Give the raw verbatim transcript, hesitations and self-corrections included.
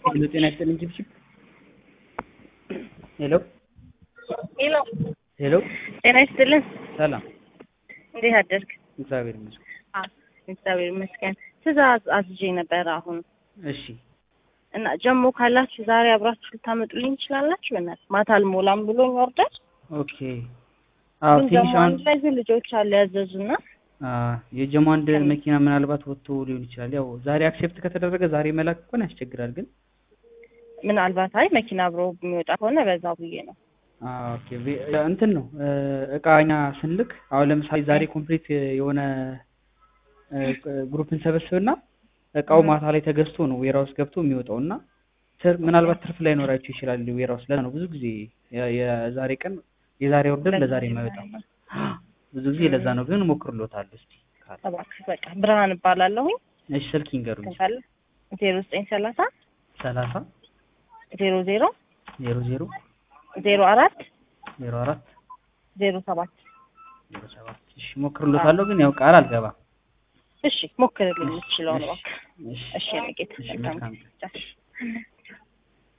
ሄሎ ጤና ይስጥልኝ ጅብጅብ ሄሎ ሄሎ ሄሎ ጤና ይስጥልኝ ሰላም እንዴት አደርክ? እግዚአብሔር ይመስገን። አዎ እግዚአብሔር ይመስገን። ትዕዛዝ አዝዤ ነበር አሁን። እሺ እና ጀሞ ካላችሁ ዛሬ አብራችሁ ልታመጡልኝ ትችላላችሁ? በእናትህ ማታ አልሞላም ብሎኝ ኦርደር። ኦኬ አዎ ትንሽ አሁን ላይ ልጆች አለ ያዘዙና አዎ የጀሞ አንድ መኪና ምናልባት ወጥቶ ሊሆን ይችላል። ያው ዛሬ አክሴፕት ከተደረገ ዛሬ መላክ እንኳን ያስቸግራል ግን ምናልባት አይ መኪና አብሮ የሚወጣ ከሆነ በዛው ብዬ ነው። አዎ ኦኬ እንትን ነው እቃኛ ስንልክ አሁን ለምሳሌ ዛሬ ኮምፕሊት የሆነ ግሩፕ እንሰበስብና እቃው ማታ ላይ ተገዝቶ ነው ዌራውስ ገብቶ የሚወጣውና ምናልባት ትርፍ ላይ ኖራችሁ ይችላል ዌራውስ ለዛ ነው ብዙ ጊዜ የዛሬ ቀን የዛሬ ኦርደር ለዛሬ የማይወጣው ብዙ ጊዜ ለዛ ነው ግን ሞክርሎታል እስቲ እባክህ በቃ ብርሃን እባላለሁኝ። እሺ ስልክ ይንገሩኝ። ዜሮ ዘጠኝ ሰላሳ ሰላሳ ዜሮ ዜሮ ዜሮ ዜሮ ዜሮ አራት ዜሮ አራት ዜሮ ሰባት ዜሮ ሰባት እሺ ሞክርሎታለሁ ግን ያው ቃል አልገባም። እሺ ሞክርልኝ እችላለሁ። እሺ እሺ ነቄት እሺ መልካም